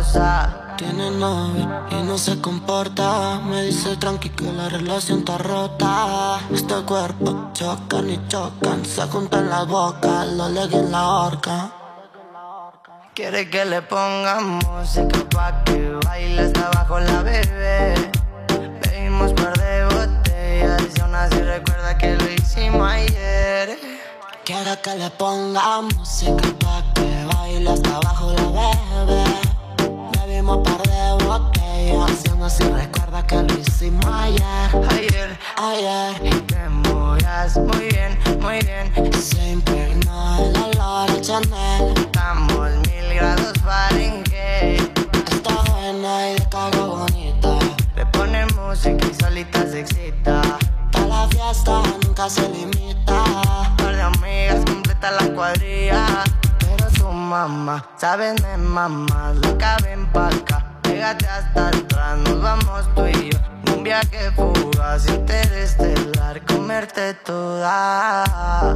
cosa. Tiene novio y no se comporta. Me dice tranqui que la relación está rota. Este cuerpo chocan y chocan, se juntan las bocas, lo leguen en la horca. Quiere que le pongamos música pa' que baile hasta abajo la bebé. Bebimos par de botellas y aún así recuerda que lo hicimos ayer. Quiere que le pongamos música pa' que baile hasta abajo la bebé. Bebimos par de botellas y aún así recuerda que lo hicimos ayer. Y te mueras muy bien, muy bien. Se impregnó el olor a Chanel. Estamos 1000 grados Fahrenheit. Está buena y de cara bonita. Le pone música y solita se excita. Pa' la fiesta nunca se limita. Par de amigas completa la cuadrilla. Pero su mamá, saben de mamá, loca ven pa' acá. Pégate hasta atrás, nos vamos tú y yo. Un viaje fugaz, interestelar, comerte toda.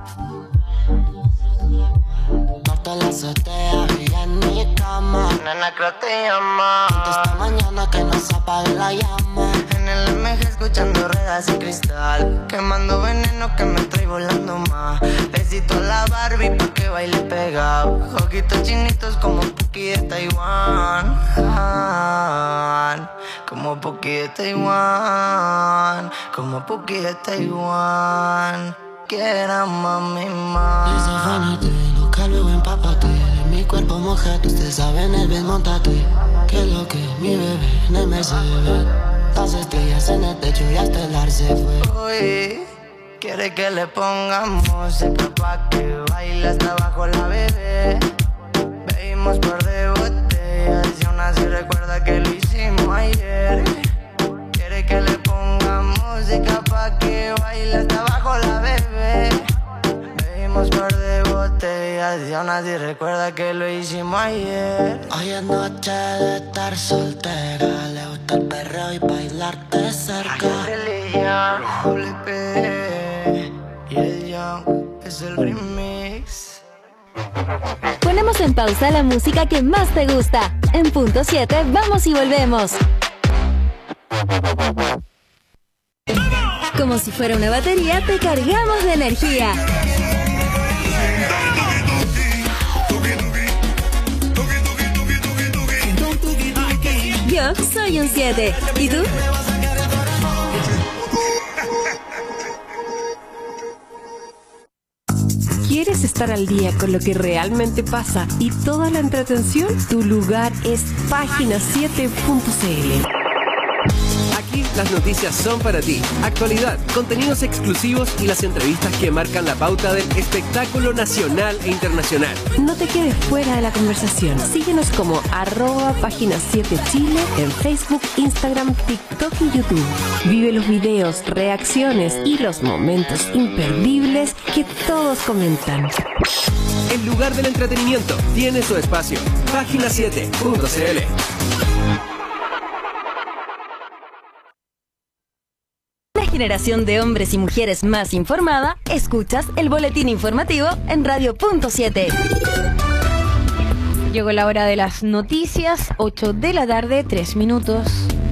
Parto la azotea y en mi cama. Nena, creo te llama. Esta mañana que no se apague la llama. En el MG escuchando ruedas y cristal. Quemando veneno que me trae volando más. Besito a la Barbie pa' que baile pegado. Ojitos chinitos como Puki de Taiwán. Como Puki de Taiwán. Como Puki de Taiwán. Quiera mami más. Desafánate, loca luego empápate. De mi cuerpo mojate, ustedes saben el bien montate. Que lo que mi bebé en el Mercedes. Las estrellas en el techo y hasta el ar se fue. Uy, quiere que le pongamos música pa' que baile hasta abajo la bebé. Bebimos par de botellas y aún así recuerda que lo hicimos ayer. Quiere que le pongamos música pa' que baile hasta abajo la bebé. Bebimos par de botellas y aún así recuerda que lo hicimos ayer. Hoy es noche de estar soltera. Le gusta el perreo y bailarte cerca. Y el Young es el remix. Ponemos en pausa la música que más te gusta. En punto 7 vamos y volvemos. Como si fuera una batería, te cargamos de energía. Yo soy un 7. ¿Y tú? ¿Quieres estar al día con lo que realmente pasa y toda la entretención? Tu lugar es página7.cl. Aquí las noticias son para ti. Actualidad, contenidos exclusivos y las entrevistas que marcan la pauta del espectáculo nacional e internacional. No te quedes fuera de la conversación. Síguenos como @página7chile en Facebook, Instagram, TikTok y YouTube. Vive los videos, reacciones y los momentos imperdibles que todos comentan. El lugar del entretenimiento tiene su espacio. Página7.cl. Generación de hombres y mujeres más informada, escuchas el boletín informativo en Radio.7. Llegó la hora de las noticias, 8 de la tarde, 3 minutos.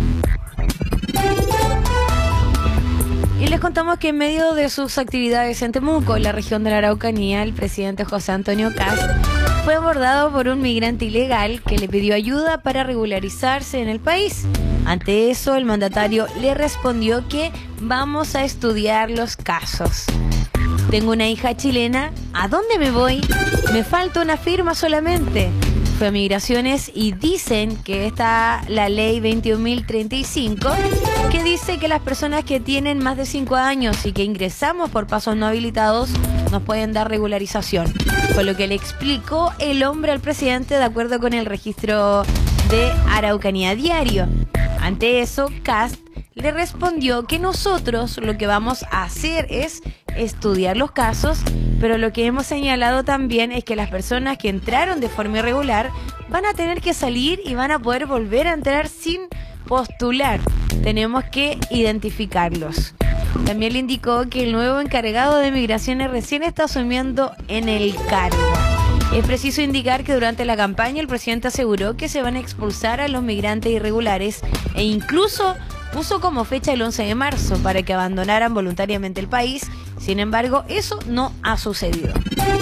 Y les contamos que en medio de sus actividades en Temuco, en la región de la Araucanía, el presidente José Antonio Kast fue abordado por un migrante ilegal que le pidió ayuda para regularizarse en el país. Ante eso, el mandatario le respondió que vamos a estudiar los casos. Tengo una hija chilena, ¿a dónde me voy? Me falta una firma solamente. Fue a Migraciones y dicen que está la ley 21.035 que dice que las personas que tienen más de 5 años y que ingresamos por pasos no habilitados nos pueden dar regularización. Fue lo que le explicó el hombre al presidente de acuerdo con el registro de Araucanía Diario. Ante eso, Kast le respondió que nosotros lo que vamos a hacer es estudiar los casos, pero lo que hemos señalado también es que las personas que entraron de forma irregular van a tener que salir y van a poder volver a entrar sin postular. Tenemos que identificarlos. También le indicó que el nuevo encargado de migraciones recién está asumiendo en el cargo. Es preciso indicar que durante la campaña el presidente aseguró que se van a expulsar a los migrantes irregulares e incluso puso como fecha el 11 de marzo para que abandonaran voluntariamente el país. Sin embargo, eso no ha sucedido.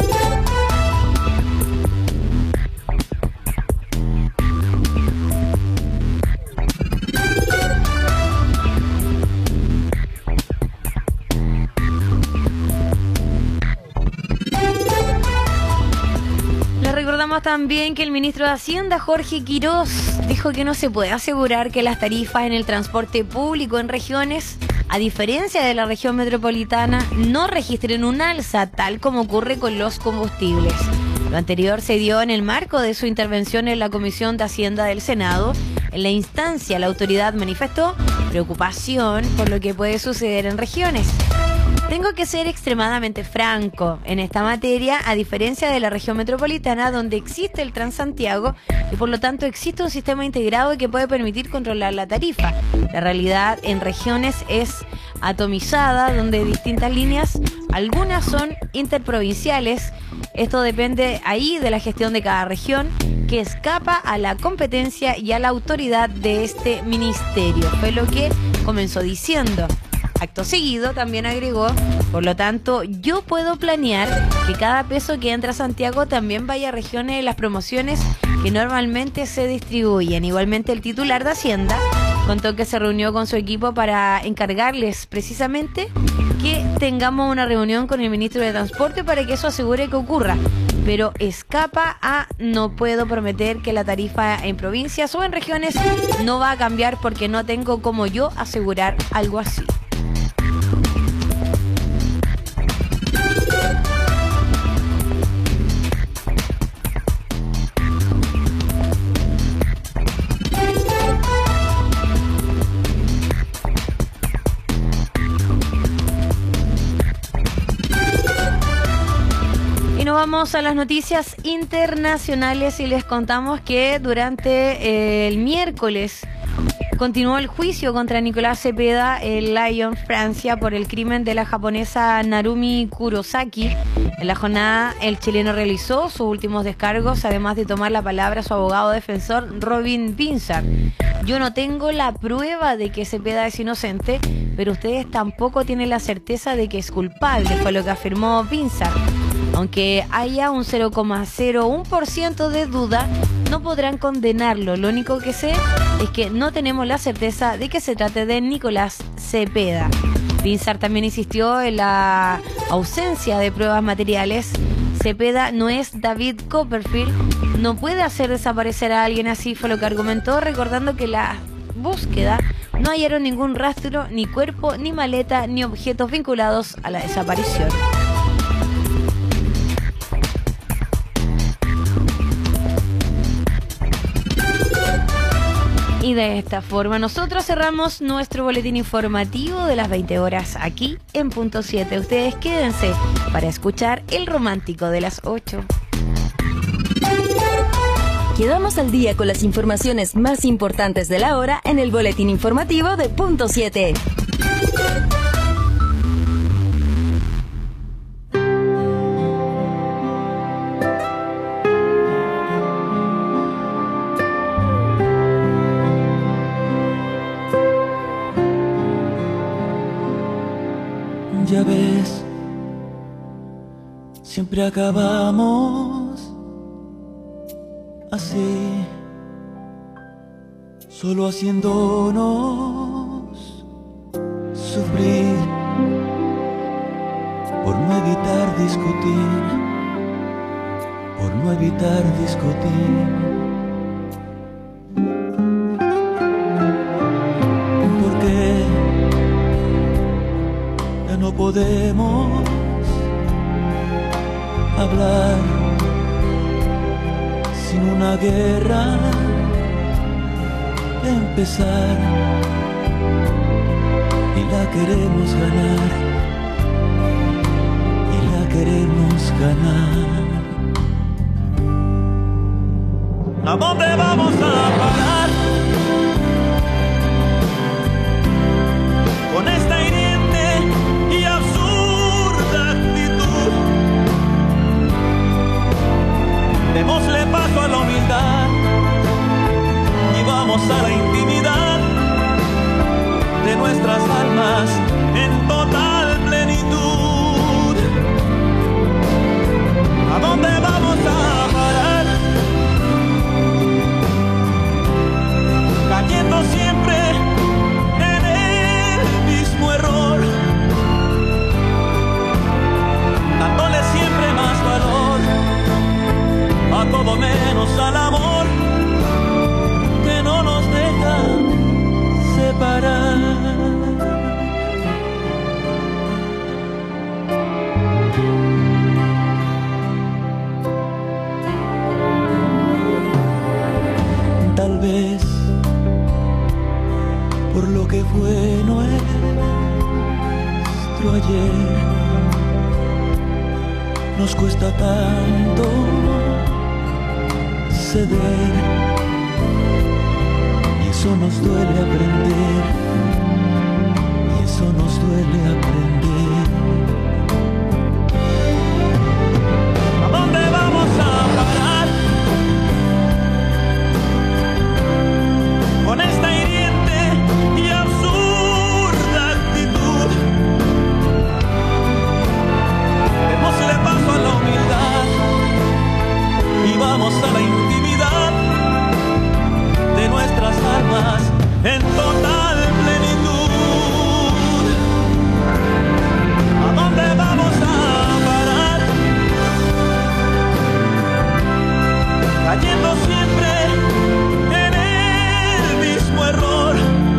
Recordamos también que el ministro de Hacienda, Jorge Quirós, dijo que no se puede asegurar que las tarifas en el transporte público en regiones, a diferencia de la región metropolitana, no registren un alza, tal como ocurre con los combustibles. Lo anterior se dio en el marco de su intervención en la Comisión de Hacienda del Senado. En la instancia, la autoridad manifestó preocupación por lo que puede suceder en regiones. Tengo que ser extremadamente franco en esta materia, a diferencia de la región metropolitana, donde existe el Transantiago y por lo tanto existe un sistema integrado que puede permitir controlar la tarifa. La realidad en regiones es atomizada, donde distintas líneas, algunas son interprovinciales. Esto depende ahí de la gestión de cada región, que escapa a la competencia y a la autoridad de este ministerio. Fue lo que comenzó diciendo. Acto seguido también agregó, por lo tanto, yo puedo planear que cada peso que entra a Santiago también vaya a regiones de las promociones que normalmente se distribuyen. Igualmente, el titular de Hacienda contó que se reunió con su equipo para encargarles precisamente que tengamos una reunión con el ministro de Transporte para que eso asegure que ocurra. Pero escapa a no puedo prometer que la tarifa en provincias o en regiones no va a cambiar porque no tengo como yo asegurar algo así. Vamos a las noticias internacionales y les contamos que durante el miércoles continuó el juicio contra Nicolás Cepeda en Lyon, Francia, por el crimen de la japonesa Narumi Kurosaki. En la jornada, el chileno realizó sus últimos descargos, además de tomar la palabra su abogado defensor, Robin Pinsar. Yo no tengo la prueba de que Cepeda es inocente, pero ustedes tampoco tienen la certeza de que es culpable, fue lo que afirmó Pinsar. Aunque haya un 0,01% de duda, no podrán condenarlo. Lo único que sé es que no tenemos la certeza de que se trate de Nicolás Cepeda. Pinsar también insistió en la ausencia de pruebas materiales. Cepeda no es David Copperfield, no puede hacer desaparecer a alguien así, fue lo que argumentó, recordando que la búsqueda no hallaron ningún rastro, ni cuerpo, ni maleta, ni objetos vinculados a la desaparición. Y de esta forma nosotros cerramos nuestro boletín informativo de las 20 horas aquí en Punto 7. Ustedes quédense para escuchar el romántico de las 8. Quedamos al día con las informaciones más importantes de la hora en el boletín informativo de Punto 7. Ya ves, siempre acabamos así, solo haciéndonos sufrir por no evitar discutir, por no evitar discutir. Porque ya no podemos hablar sin una guerra empezar, y la queremos ganar, y la queremos ganar. ¿A dónde vamos a parar con esta hiriente y absurda actitud? démosle paso a la humildad y vamos a la intimidad de nuestras almas en total plenitud. ¿A dónde vamos a parar? Cayendo siempre en el mismo error, dándole siempre más valor a todo menos al amor que no nos deja separar. Tal vez por lo que fue nuestro ayer nos cuesta tanto ceder, y eso nos duele aprender, y eso nos duele aprender. ¿A dónde vamos a parar con esta hiriente y absurda actitud? Démosle paso a la humildad y vamos a la intimidad de nuestras almas en total plenitud. ¿A dónde vamos a parar? Cayendo siempre en el mismo error,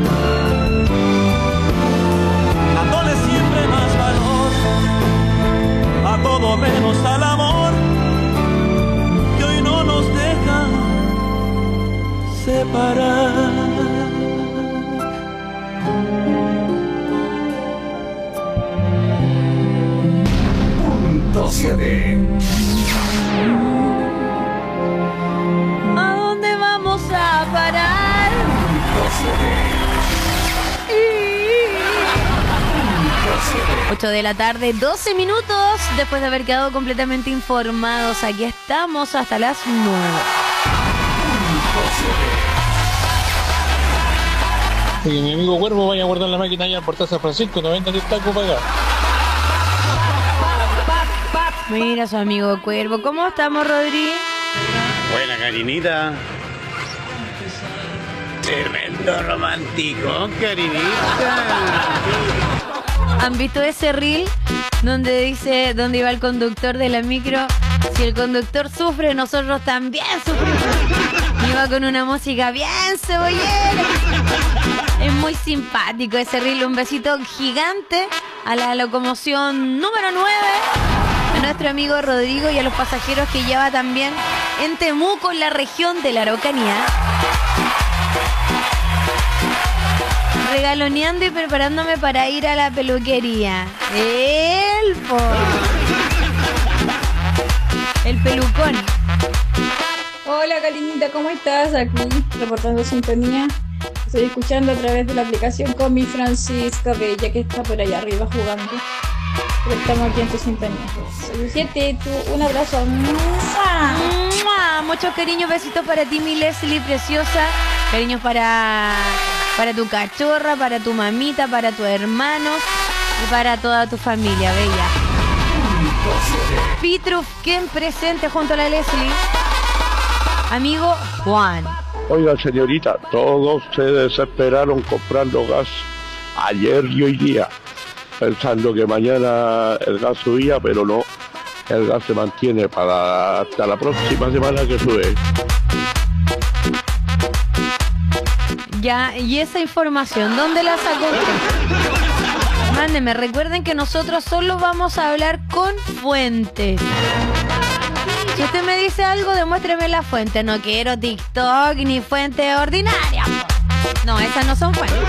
dándole siempre más valor a todo menos al amor que hoy no nos deja separar. Punto 7. ¿A dónde vamos a parar? 8 de la tarde, 12 minutos, después de haber quedado completamente informados. Aquí estamos hasta las 9. Oye, mi amigo Cuervo, vaya a guardar la máquina allá por San Francisco, no vendan el taco para acá. Mira su amigo Cuervo. ¿Cómo estamos, Rodri? Buena, Karinita. Tremendo romántico, Karinita. ¿Han visto ese reel donde dice, donde iba el conductor de la micro? Si el conductor sufre, nosotros también sufrimos. Iba con una música bien cebollera. Es muy simpático ese reel. Un besito gigante a la locomoción número 9, a nuestro amigo Rodrigo, y a los pasajeros que lleva también en Temuco, en la región de la Araucanía. Regaloneando y preparándome para ir a la peluquería. El pelucón. Hola, Karinita, ¿cómo estás? Aquí reportando sintonía. Estoy escuchando a través de la aplicación con mi Francisca Bella, que está por allá arriba jugando. Pero estamos aquí en tu sintonía. Soy 7, un abrazo. ¡Mua! ¡Mua! Muchos cariños, besitos para ti, mi Leslie preciosa. Cariños para tu cachorra, para tu mamita, para tus hermanos y para toda tu familia, bella. Pitrufken presente junto a la Leslie. Amigo Juan. Oiga, señorita, todos se desesperaron comprando gas ayer y hoy día, pensando que mañana el gas subía, pero no, el gas se mantiene para hasta la próxima semana que sube. Ya, y esa información, ¿dónde la sacó usted? Mándeme, recuerden que nosotros solo vamos a hablar con fuentes. Si usted me dice algo, demuéstreme la fuente. No quiero TikTok ni fuente ordinaria. No, esas no son fuentes.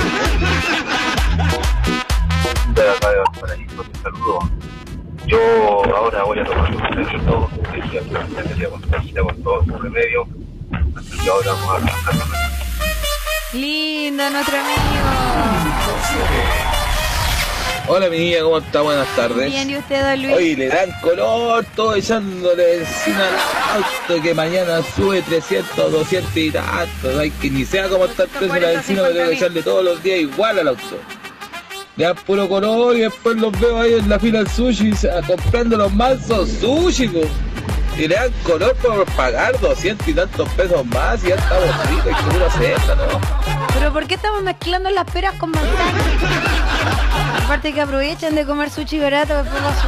De la radio Valparaíso, te saludo. Yo ahora voy a tomar un remedito, con todo su remedio. Así que ahora vamos a arrancar. Lindo nuestro amigo. Hola mi niña, ¿cómo está? Buenas tardes. Bien, ¿y usted, don Luis? Oye, le dan color, todo echándole encima al auto, que mañana sube 300, 200 y tanto. Ay, que ni sea como está el precio de la benzina, me tengo que echarle todos los días igual al auto. Le dan puro color y después los veo ahí en la fila del sushi comprando los mansos sushi, po. Y le dan color por pagar 200 y tantos pesos más y ya estamos ricos y seguro acepta, ¿no? Pero ¿por qué estamos mezclando las peras con manzanas? Aparte que aprovechen de comer sushi barato, después va a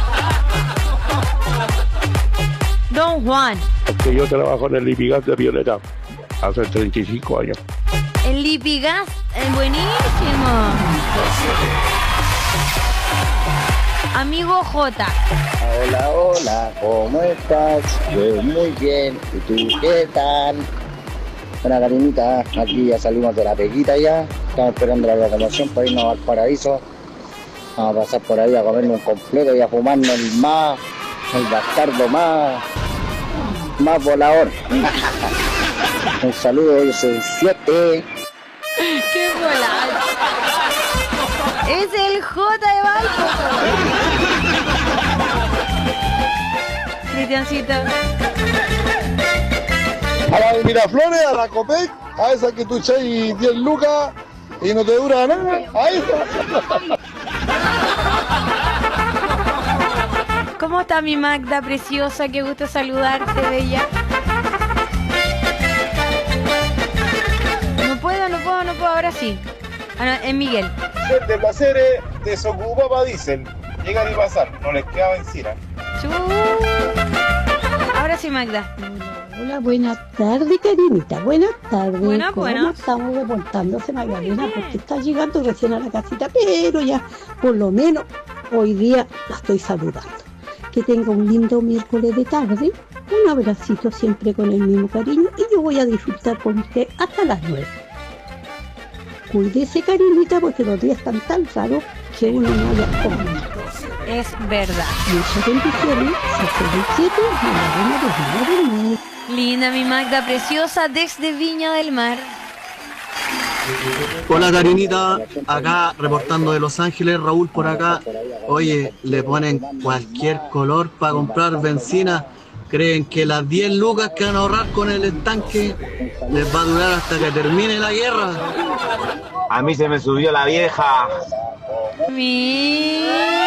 subir. Don Juan. Que yo trabajo en el Lipigas de Violeta hace 35 años. El Lipigas es buenísimo. Amigo J. Hola, hola, ¿cómo estás? Yo muy bien, ¿y tú qué tal? Buena Karinita, aquí ya salimos de la peguita ya, estamos esperando la locomoción para irnos al paraíso. Vamos a pasar por ahí a comernos un completo y a fumarnos el bastardo más volador. Un saludo, yo soy 7. ¡Qué volado! Es el J de Valpo. Cristiancito. A la de Miraflores, a la Copec, a esa que tú echas 10 lucas y no te dura nada, a esa. ¿Cómo está mi Magda preciosa? Qué gusto saludarte, bella. No puedo, ahora sí. Ah, no, es Miguel. De placeres, desocupaba dicen, llegan y pasar, no les queda vencida. Ahora sí, Magda. Hola, buenas tardes, Karinita. Buenas tardes. Buenas. ¿Cómo estamos reportándose, Magdalena? Porque está llegando recién a la casita, pero ya, por lo menos, hoy día la estoy saludando. Que tenga un lindo miércoles de tarde. Un abracito siempre con el mismo cariño y yo voy a disfrutar con usted hasta las 9. Cuídese, Karinita, porque los días están tan raros que uno no haya comido. Es verdad. Muchas bendiciones. 7 de Viña del Mar. Linda mi Magda preciosa desde Viña del Mar. Hola Karinita, acá reportando de Los Ángeles, Raúl por acá. Oye, le ponen cualquier color para comprar benzina. Creen que las 10 lucas que van a ahorrar con el estanque les va a durar hasta que termine la guerra. A mí se me subió la vieja. ¿Y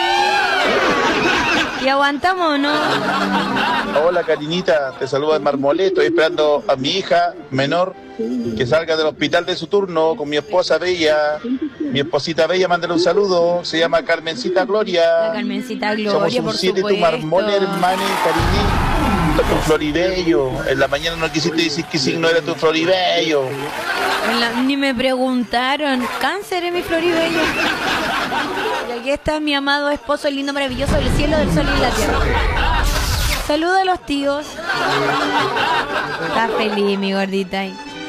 aguantamos o no? Hola, Karinita, te saluda el Marmolé. Estoy esperando a mi hija menor que salga del hospital de su turno con mi esposa Bella. Mi esposita Bella, mándale un saludo. Se llama Carmencita Gloria. La Carmencita Gloria, somos un por 7, tu Marmolé, hermano, Karinita. Tu floribello. En la mañana no quisiste decir qué signo era tu floribello. Ni me preguntaron. Cáncer es mi floribello. Y aquí está mi amado esposo, el lindo, maravilloso del cielo, del sol y la tierra. Saluda a los tíos. Está feliz, mi gordita.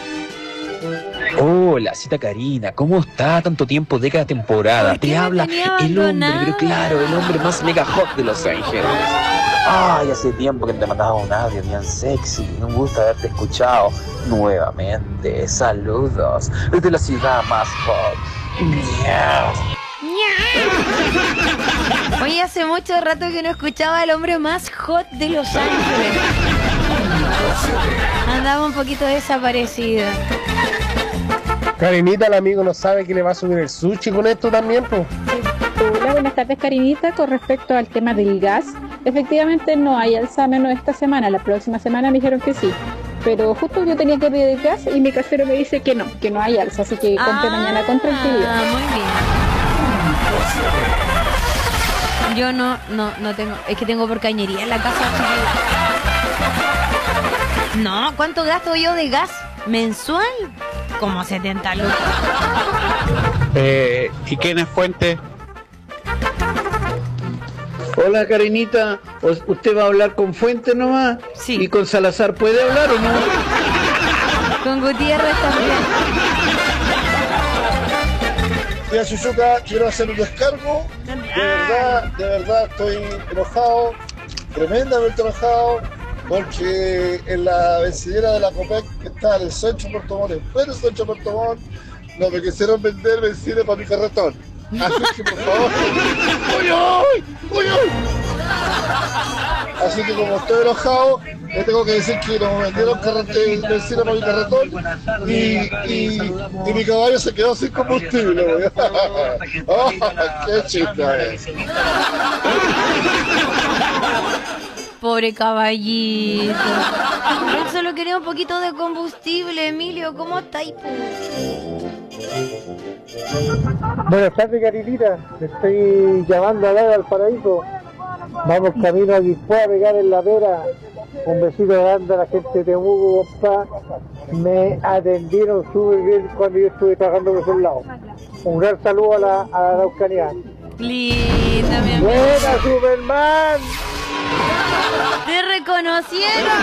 Hola, cita Karina, ¿cómo está? Tanto tiempo de cada temporada. Te habla el hombre, pero claro, el hombre más mega hot de Los Ángeles. Ay, hace tiempo que te mandaba un audio bien sexy. Un gusto haberte escuchado nuevamente. Saludos desde la ciudad más hot. Miau. Oye, hace mucho rato que no escuchaba al hombre más hot de Los Ángeles. Andaba un poquito desaparecido. Karinita, el amigo no sabe que le va a subir el sushi con esto también, pues. Hola, buenas tardes, Karinita. Con respecto al tema del gas, efectivamente no hay alza menos esta semana. La próxima semana me dijeron que sí. Pero justo yo tenía que pedir gas y mi casero me dice que no hay alza. Así que compre mañana con tranquilidad. Muy bien. Yo no tengo, es que tengo por cañería en la casa. No, ¿cuánto gasto yo de gas mensual? Como 70 lucas. ¿Y quién es Fuente? Hola, Karinita, ¿usted va a hablar con Fuente nomás? Sí. ¿Y con Salazar puede hablar o no? Con Gutiérrez también. Tía Chuchuca, quiero hacer un descargo. De verdad estoy enojado, tremendamente enojado, porque en la vencillera de la Copec, que está en el Sancho Puerto Montt, en pleno Sancho Puerto Montt, no me quisieron vender benzina para mi carretón. Así que por favor. ¡Uy, uy! ¡Uy, uy! Así que como estoy enojado, le tengo que decir que nos vendieron benzina para mi carretón y mi caballo se quedó sin combustible. ¡Oh, qué chiste! Pobre caballito. Él solo quería un poquito de combustible. Emilio, ¿cómo estáis? Buenas tardes, Carinita. Me estoy llamando a dar al paraíso. Vamos camino a Guispoa a pegar en la pera. Un besito grande a la gente de Temuco, compa. Me atendieron súper bien cuando yo estuve trabajando por esos lados. Un gran saludo a la Araucanía. Linda, mi amigo. ¡Buena, Superman! ¡Te reconocieron!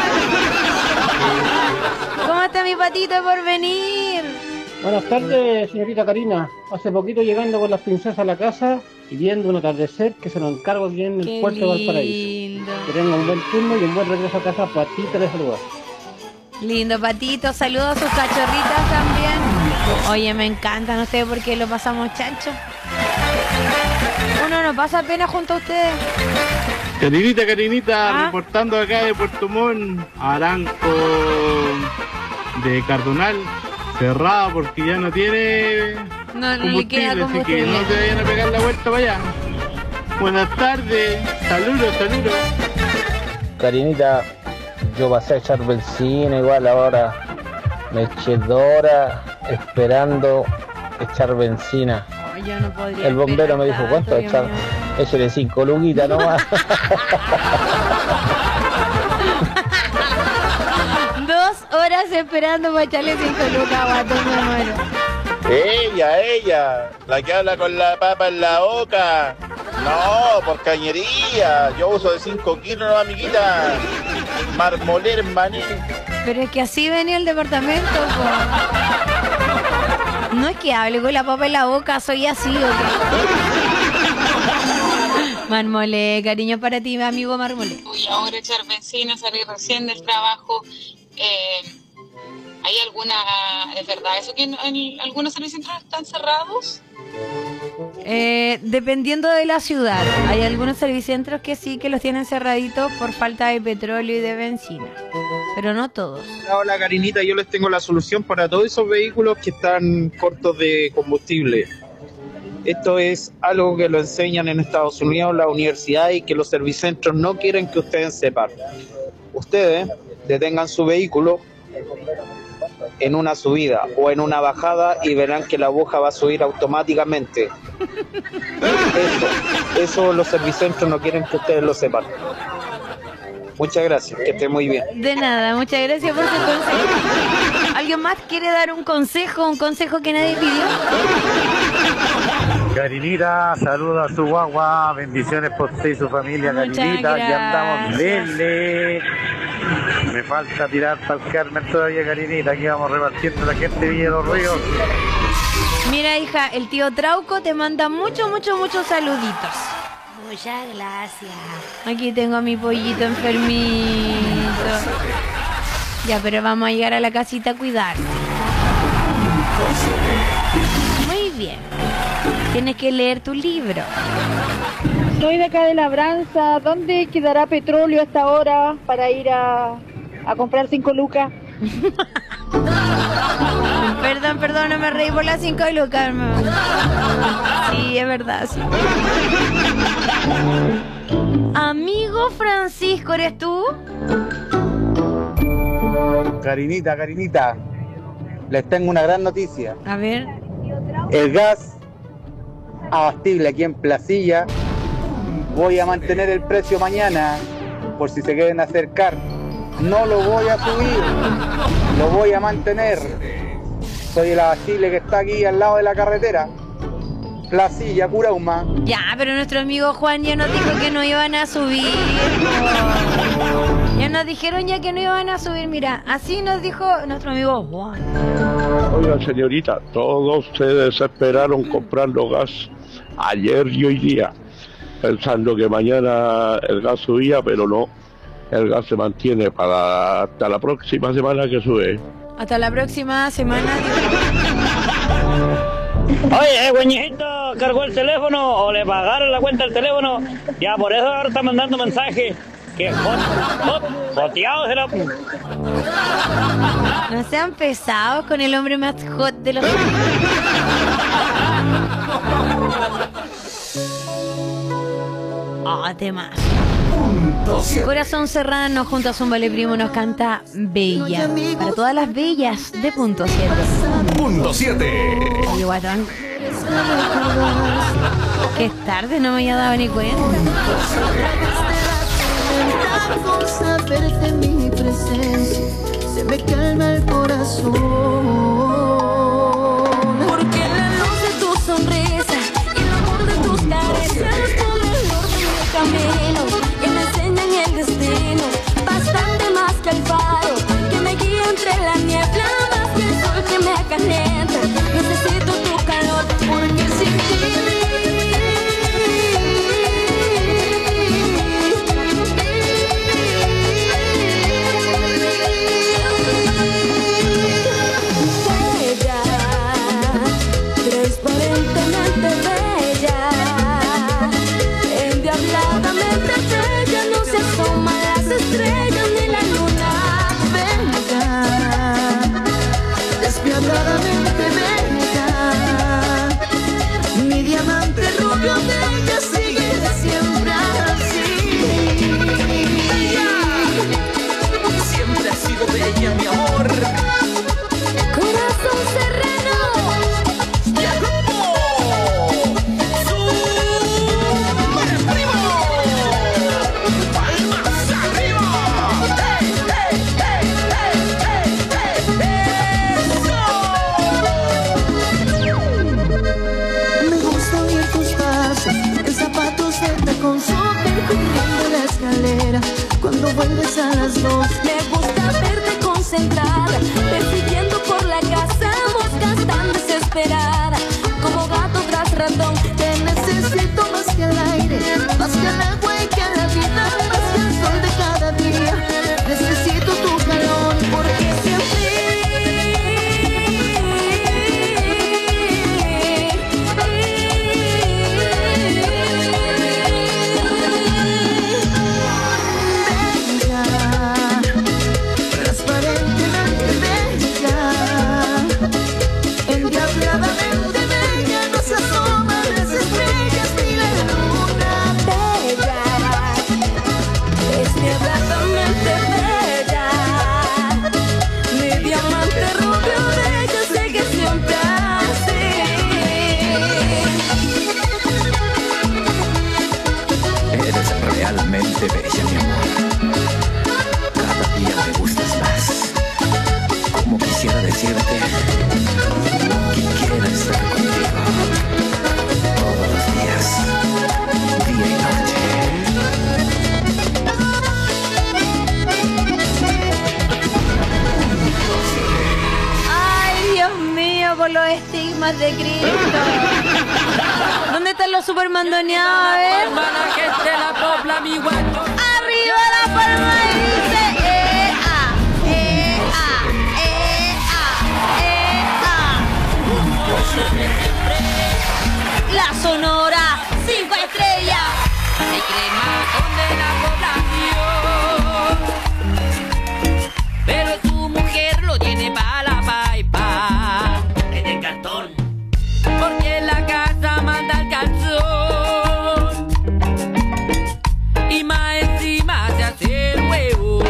¿Cómo está mi patito por venir? Buenas tardes, señorita Karina. Hace poquito llegando con las princesas a la casa y viendo un atardecer que se lo encargo aquí en el puerto de Valparaíso. Que tenga un buen turno y un buen regreso a casa. Patita le saluda. Lindo, Patito. Saludos a sus cachorritas también. Oye, me encanta. No sé por qué lo pasamos chancho. Uno no pasa pena junto a ustedes. Carinita, reportando acá de Puerto Montt, Aranco de Cardonal, cerrado porque ya no tiene no le queda combustible. Así que no te vayan a pegar la vuelta para allá. Buenas tardes, saludos. Carinita, yo pasé a echar benzina igual ahora, me eché 2 horas esperando echar benzina. Yo no podría. El bombero me dijo, ¿cuánto echar? Échale 5 luquitas nomás. 2 horas esperando para echarle 5 lucas, guato, me muero. Ella, la que habla con la papa en la boca. No, por cañería. Yo uso de 5 kilos, no, amiguita. Marmoler, maní. Pero es que así venía el departamento, po. No es que hable con la papa en la boca, soy así, ¿o qué? Marmolé, cariño para ti, mi amigo Marmolé. Voy ahora a echar benzina, salí recién del trabajo. ¿Hay alguna, es verdad eso que en algunos servicios están cerrados? Dependiendo de la ciudad. Hay algunos servicentros que sí, que los tienen cerraditos por falta de petróleo y de benzina. Pero no todos. Hola, Carinita, yo les tengo la solución para todos esos vehículos que están cortos de combustible. Esto es algo que lo enseñan en Estados Unidos, la universidad, y que los servicentros no quieren que ustedes sepan. Ustedes detengan su vehículo en una subida o en una bajada y verán que la aguja va a subir automáticamente. Eso los servicentros no quieren que ustedes lo sepan. Muchas gracias, que esté muy bien. De nada, muchas gracias por su consejo. ¿Alguien más quiere dar un consejo que nadie pidió? Carinita, saludos a su guagua, bendiciones por usted y su familia. Muchas Carinita, gracias. ya andamos lele. Me falta tirar para el Carmen todavía, Carinita, aquí vamos repartiendo la gente de Villa de los Ríos. Mira, hija, el tío Trauco te manda muchos saluditos. Muchas gracias. Aquí tengo a mi pollito enfermito. Ya, pero vamos a llegar a la casita a cuidar. Muy bien. Tienes que leer tu libro. Soy de acá de Labranza. ¿Dónde quedará petróleo hasta ahora para ir a comprar 5 lucas? Perdón, no me reí por las 5 lucas, hermano. Sí, es verdad, sí. Amigo Francisco, ¿eres tú? Carinita, les tengo una gran noticia. A ver. El gas abastible aquí en Placilla, voy a mantener el precio mañana, por si se quieren acercar. No lo voy a subir, lo voy a mantener. Soy el abastible que está aquí al lado de la carretera, Placilla, Curauma. Ya, pero nuestro amigo Juan ya nos dijo que no iban a subir. Ya nos dijeron ya que no iban a subir, mira, así nos dijo nuestro amigo Juan. Oiga, señorita, todos ustedes esperaron comprando gas ayer y hoy día, pensando que mañana el gas subía, pero no, el gas se mantiene para hasta la próxima semana que sube. Hasta la próxima semana. Oye, güeñito, cargó el teléfono o le pagaron la cuenta del teléfono. Ya por eso ahora está mandando mensajes. Que joteados de la... No sean pesados con el hombre más hot de los... Oh, temas. Corazón Serrano junto a Zumba Primo nos canta Bella. Para todas las bellas de Punto 7. Punto 7. Oye, guatón. Que es tarde, no me había dado ni cuenta. Con saberte en mi presencia se me calma el corazón, porque la luz de tu sonrisa y el amor de tus caricias son el norte de mi camino y me enseñan el destino, bastante más que el faro que me guía entre la niebla, más que el sol que me calienta. Necesito tu calor porque sin ti cuando vuelves a las 2. Me gusta verte concentrada, persiguiendo por la casa, moscas tan desesperada, como gato tras ratón. Te necesito más que el aire, más que el agua y que la vida, más que el sol de cada día. Necesito tu calor porque siempre bella, mi amor. Cada día me gustas más. Como quisiera decirte que quiero estar contigo todos los días, día y noche. Ay, Dios mío, por los estigmas de Cristo. ¿Dónde están los supermandoneados? A ver. Arriba la palma y dice La Sonora, 5 estrellas. Se cree más de la población, pero su mujer lo tiene para la paipa. Es de cartón, porque en la casa manda el calzón. Y más encima se hace el huevo.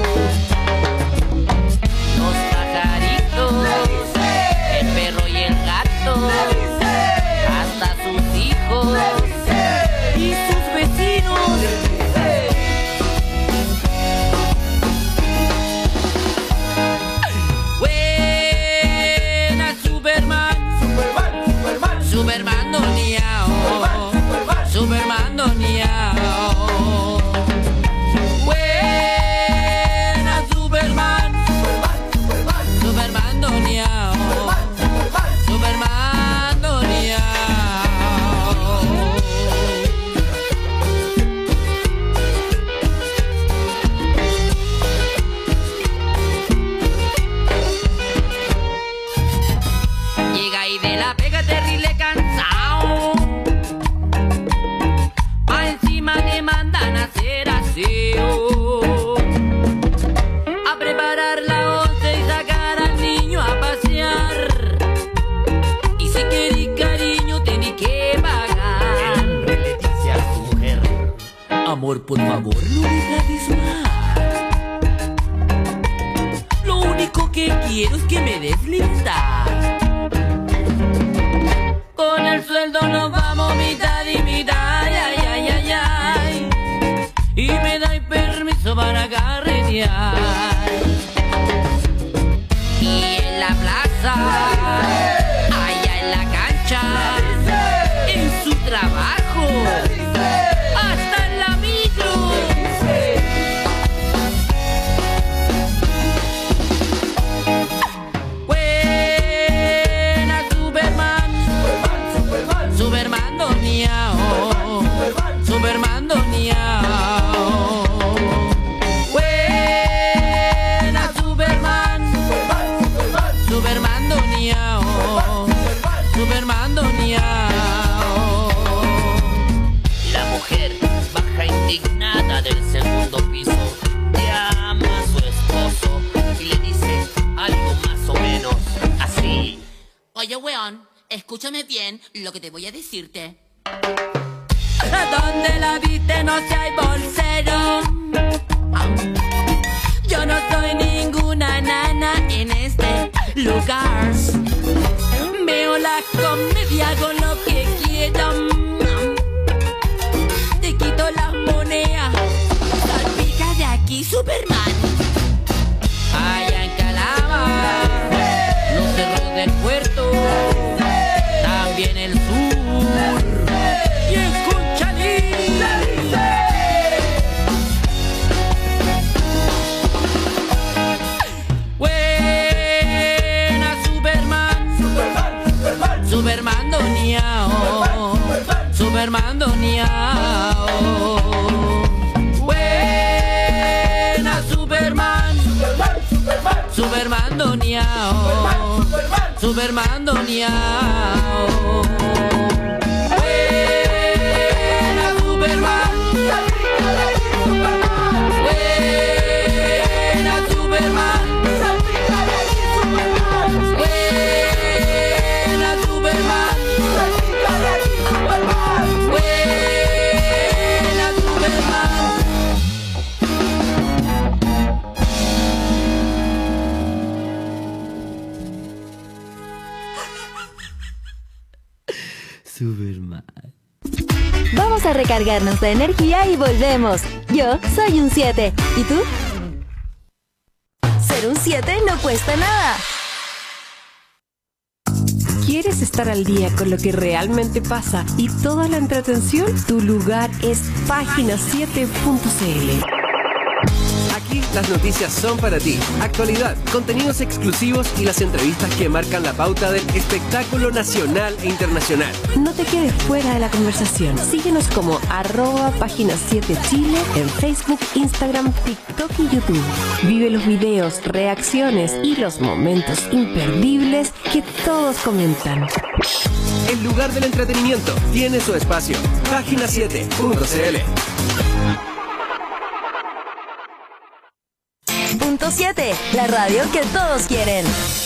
Los pajaritos, el perro y el gato, hasta sus hijos y sus vecinos. amor, por favor, no me trates mal. Lo único que quiero es que me des libertad. Con el sueldo nos vamos mitad y mitad, ay, ay, ay, ay. Y me dais permiso para carretear. Y en la plaza, allá en la cancha, en su trabajo, hasta en la micro. Buena Superman, Superman doñao, Superman doñao. Buena Superman, Superman doñao, Superman doñao. La mujer baja indignada del segundo piso llama a su esposo y le dice algo más o menos así. Oye, weón, escúchame bien lo que te voy a decirte. ¿Dónde la viste? No sé, hay bolsero. Yo no soy ninguna nana en este lugar. Veo la comedia con lo que quiero. Te quito las monedas. Salpica de aquí, Superman. Allá en Calama, los cerros del puerto, también el sur. Y en Conchalí. Buena Superman, Superman doñao, Superman doñao. Buena Superman, Superman doñao, Superman doñao. Buena Superman, buena Superman, buena Superman, buena Superman. Superman. Vamos a recargarnos de energía y volvemos. Yo soy un 7. ¿Y tú? Ser un 7 no cuesta nada. ¿Quieres estar al día con lo que realmente pasa y toda la entretención? Tu lugar es página7.cl. Aquí las noticias son para ti. Actualidad, contenidos exclusivos y las entrevistas que marcan la pauta del espectáculo nacional e internacional. No te quedes fuera de la conversación. Síguenos como @página7chile en Facebook, Instagram, TikTok y YouTube. Vive los videos, reacciones y los momentos imperdibles que todos comentan. El lugar del entretenimiento tiene su espacio. Página7.cl. Punto 7, la radio que todos quieren.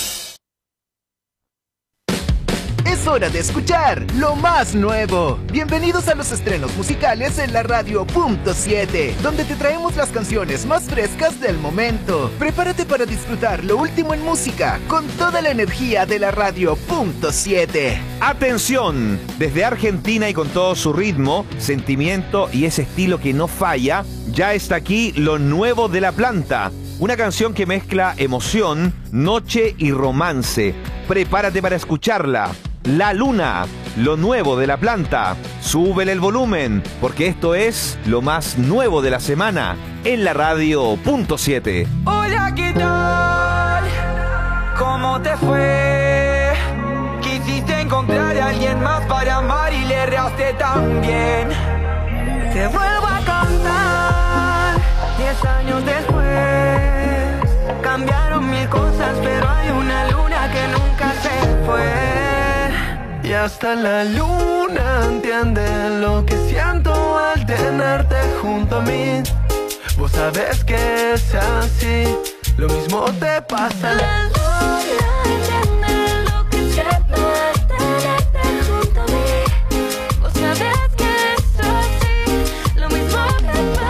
Es hora de escuchar lo más nuevo. Bienvenidos a los estrenos musicales en la radio Punto 7, donde te traemos las canciones más frescas del momento. Prepárate para disfrutar lo último en música con toda la energía de la radio Punto 7. Atención, desde Argentina y con todo su ritmo, sentimiento y ese estilo que no falla, ya está aquí lo nuevo de La Planta. Una canción que mezcla emoción, noche y romance. Prepárate para escucharla. La Luna, lo nuevo de La Planta. Súbele el volumen, porque esto es lo más nuevo de la semana en la radio Punto 7. Hola, ¿qué tal? ¿Cómo te fue? Quisiste encontrar a alguien más para amar y le erraste también. Te vuelvo a contar, 10 años después. Cambiaron mil cosas, pero hay una luna que nunca se fue. Y hasta la luna entiende lo que siento al tenerte junto a mí. Vos sabés que es así, lo mismo te pasa. La luna entiende lo que siento al tenerte junto a mí. Vos sabés que es así, lo mismo te pasa.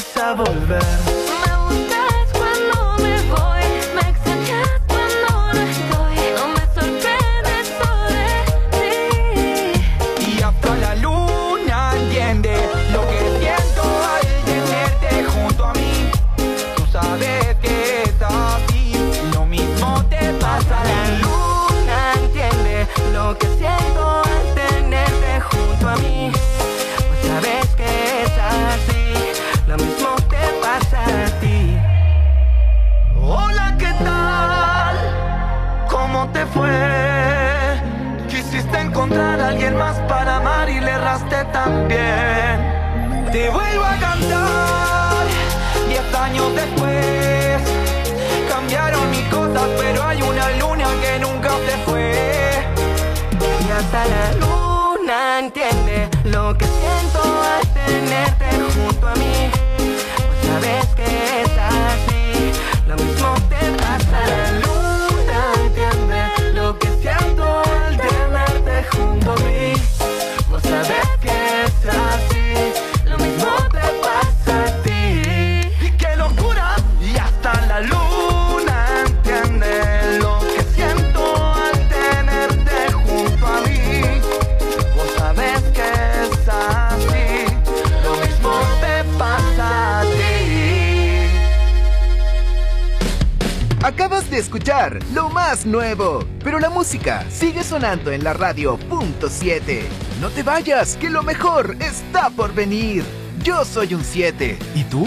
vamos a volver. Me buscas cuando me voy, me extrañas cuando no estoy. No me sorprende eso de ti. Y hasta la luna entiende lo que siento al tenerte junto a mí. Tú sabes que es así, lo mismo te pasa. La luna entiende lo que siento al tenerte junto a mí. Tú sabes que es así, lo mismo te pasa a ti. Hola, ¿qué tal? ¿Cómo te fue? Quisiste encontrar a alguien más para amar y le erraste también. Te vuelvo a cantar 10 años después. Cambiaron mis cosas, pero hay una luna que nunca se fue. Y hasta la luna entiende lo que siento al tenerte junto a mí. Pues sabes que es así, lo mismo te pasa. La luna entiende lo que siento al tenerte junto a mí. Vos sabés que es así, lo mismo te pasa a ti. Y qué locura, y hasta la luna entiende lo que siento al tenerte junto a mí. Vos sabés que es así, lo mismo te pasa a ti. Acabas de escuchar lo más nuevo, pero la música sigue sonando en la radio .7. No te vayas, que lo mejor está por venir. Yo soy un 7. ¿Y tú?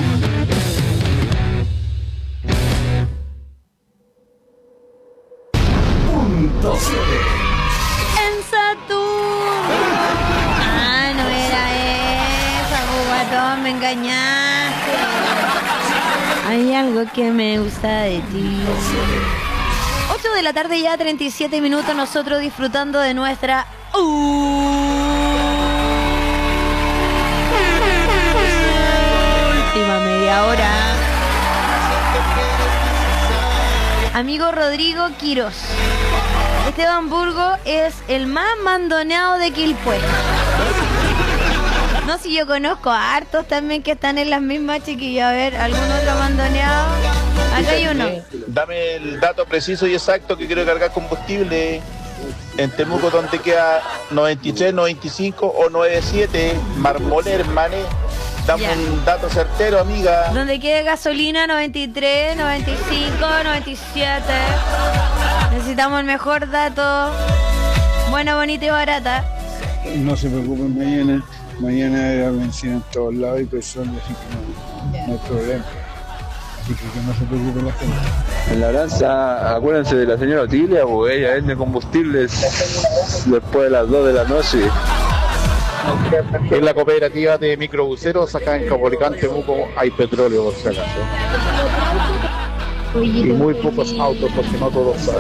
En Saturno. Ah, no era esa, bugatón, me engañaste. Hay algo que me gusta de ti. 8 de la tarde ya, 37 minutos, nosotros disfrutando de nuestra última media hora. Amigo Rodrigo Quirós, Esteban Burgo es el más mandoneado de Quilpué. No, si yo conozco a hartos también que están en las mismas, chiquillos. A ver, ¿algún otro mandoneado? Acá hay uno. Dame el dato preciso y exacto que quiero cargar combustible. En Temuco, donde queda 93, 95 o 97, Marmoler, Mané. Dame Ya. un dato certero, amiga. Donde quede gasolina, 93, 95, 97. Necesitamos el mejor dato. Buena, bonita y barata. No se preocupen mañana. Mañana hay benzina en todos lados y petróleo, así que no hay problema. Así que no se preocupe la gente. En Labranza, acuérdense de la señora Otilia, porque ella vende combustibles después de las 2 de la noche. En la cooperativa de microbuseros acá en Capolicán, Temuco, hay petróleo por si acaso. Y muy pocos autos, porque no todos saben.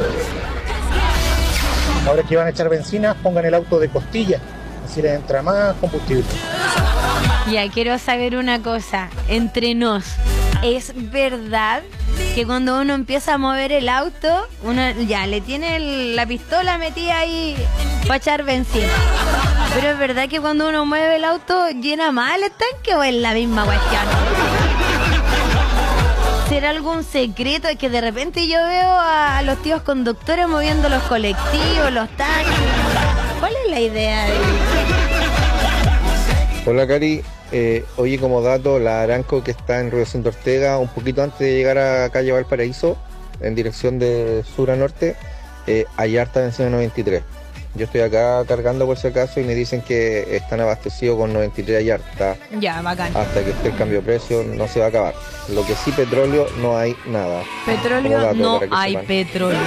Ahora que van a echar benzina, pongan el auto de costilla, así les entra más combustible. Ya, quiero saber una cosa. Entre nos, ¿es verdad que cuando uno empieza a mover el auto, uno ya le tiene la pistola metida ahí para echar benzina? Pero es verdad que cuando uno mueve el auto, ¿llena más el tanque o es la misma cuestión? ¿Será algún secreto? Es que de repente yo veo a los tíos conductores moviendo los colectivos, los taxis. ¿Cuál es la idea de...? Hola Cari, oye, como dato, la Aranco que está en Río Centro Ortega, un poquito antes de llegar a calle Valparaíso, en dirección de sur a norte, hay harta benzina 93. Yo estoy acá cargando por si acaso y me dicen que están abastecidos con 93 hay harta. Ya, bacán. Hasta que esté el cambio de precio no se va a acabar. Lo que sí, petróleo no hay nada. Petróleo, Como dato no para que hay sepan. petróleo.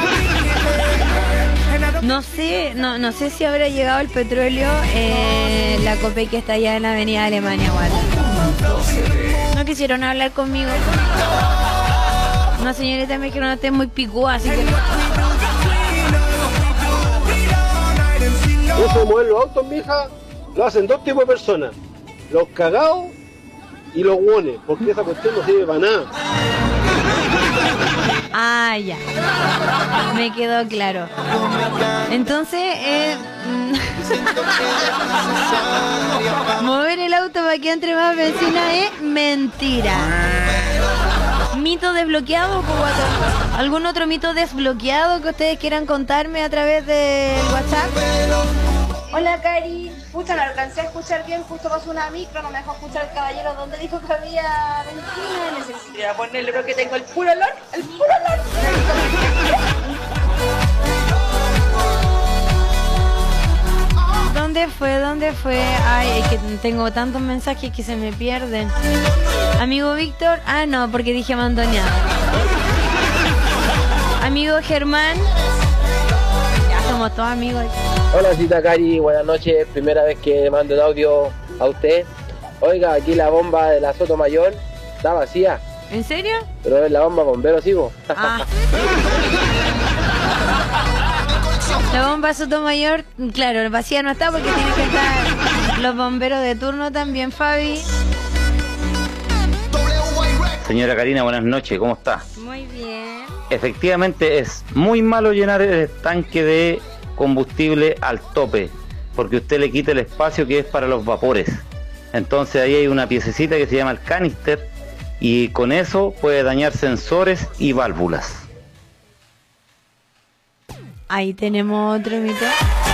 No sé si habrá llegado el petróleo en la COPE que está allá en la avenida Alemania, Guata. No quisieron hablar conmigo. Una señorita me dijo que no esté muy picúa, así que... Eso de mover los autos, mija, lo hacen dos tipos de personas: los cagados y los huones, porque esa cuestión no sirve para nada. Ah, ya. Me quedó claro. Entonces, Mover el auto para que entre más benzina es mentira. ¿Mito desbloqueado, Cubato? ¿Algún otro mito desbloqueado que ustedes quieran contarme a través del WhatsApp? Hola, Cari. Pucha, no alcancé a escuchar bien, justo pasó una micro, no me dejó escuchar el caballero donde dijo que había benzina. Necesitaría ponerle porque tengo el puro olor, el puro olor. ¿Dónde fue? ¿Dónde fue? Ay, es que tengo tantos mensajes que se me pierden. Amigo Víctor, no, porque dije abandoneado. Amigo Germán, ya somos todos amigos. Hola, cita Cari, buenas noches. Primera vez que mando el audio a usted. Oiga, aquí la bomba de la Sotomayor está vacía. ¿En serio? Pero es la bomba bombero, sí, vos. La bomba Sotomayor, claro, vacía no está porque tienen que estar los bomberos de turno también, Fabi. Señora Karina, buenas noches, ¿cómo está? Muy bien. Efectivamente es muy malo llenar el tanque de combustible al tope, porque usted le quita el espacio que es para los vapores. Entonces ahí hay una piececita que se llama el canister y con eso puede dañar sensores y válvulas. Ahí tenemos otro mito.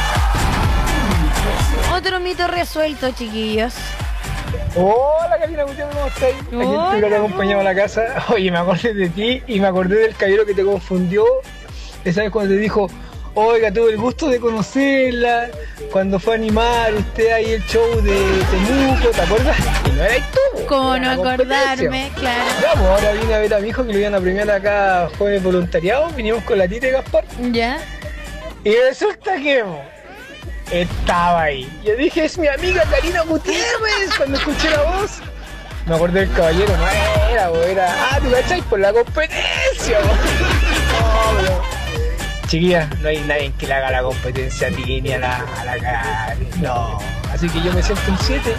Otro mito resuelto, chiquillos. Hola, Karina Gutiérrez, ¿cómo estás? Ayer te acompañado a la casa. Oye, me acordé de ti y me acordé del caballero que te confundió. Esa vez cuando te dijo, oiga, tuve el gusto de conocerla cuando fue a animar usted ahí el show de Temuco, ¿te acuerdas? Y no eras tú. ¿Cómo no acordarme? Claro. Ya, pues ahora vine a ver a mi hijo que lo iban a premiar acá, jóvenes voluntariados. Vinimos con la tita de Gaspar. Ya. Y resulta que estaba ahí. Yo dije, es mi amiga Karina Gutiérrez. Cuando escuché la voz, me acordé del caballero. No era. ¿Tú cachai? Por la competencia. No, pero... Chiquilla, no hay nadie que le haga la competencia a ti ni a la Cari. No. Así que yo me siento un 7.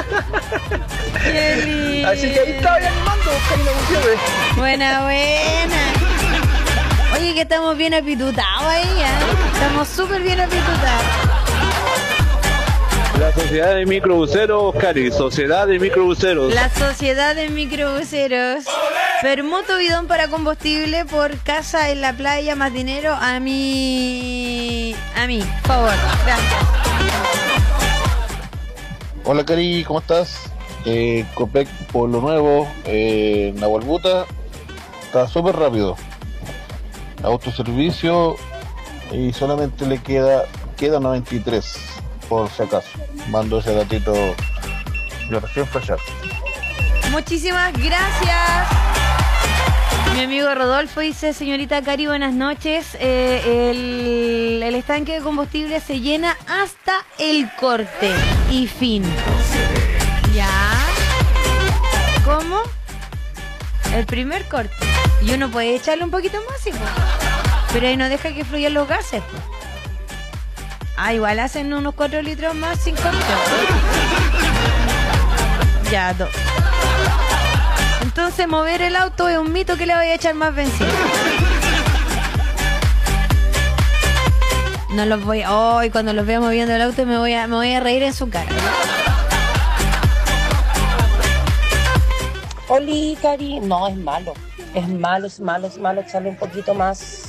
Qué lindo. Así que ahí estaba animando, Karina Gutiérrez. Buena. Oye, que estamos bien apitutados ahí, ¿eh? Estamos súper bien apitutados. La Sociedad de Microbuseros, Cari, Sociedad de Microbuseros. La Sociedad de Microbuseros. Permuto bidón para combustible por casa en la playa, más dinero a mí, por favor, gracias. Hola, Cari, ¿cómo estás? Copec por lo nuevo, Nahualbuta, está súper rápido. Autoservicio y solamente le queda 93, por si acaso. Mando ese datito de recién flashear. Muchísimas gracias. Mi amigo Rodolfo dice, señorita Cari, buenas noches. El estanque de combustible se llena hasta el corte y fin. ¿Ya? ¿Cómo? El primer corte. Y uno puede echarle un poquito más, ¿sí? Pero ahí no deja que fluyan los gases, pues. Igual hacen unos 4 litros más sin corte. Ya, 2. Entonces mover el auto es un mito que le voy a echar más benzina. No los voy a... Hoy cuando los vea moviendo el auto me voy a reír en su cara. Oli, Cari, no, es malo echarle un poquito más.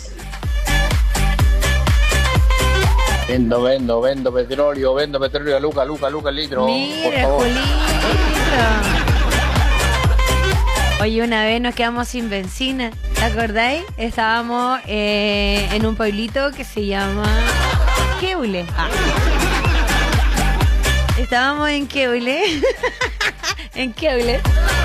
Vendo petróleo, Luca el litro. Mira, Julito. Oye, una vez nos quedamos sin benzina, ¿te acordáis? Estábamos en un pueblito que se llama Queule. Estábamos en Queule. En Queule.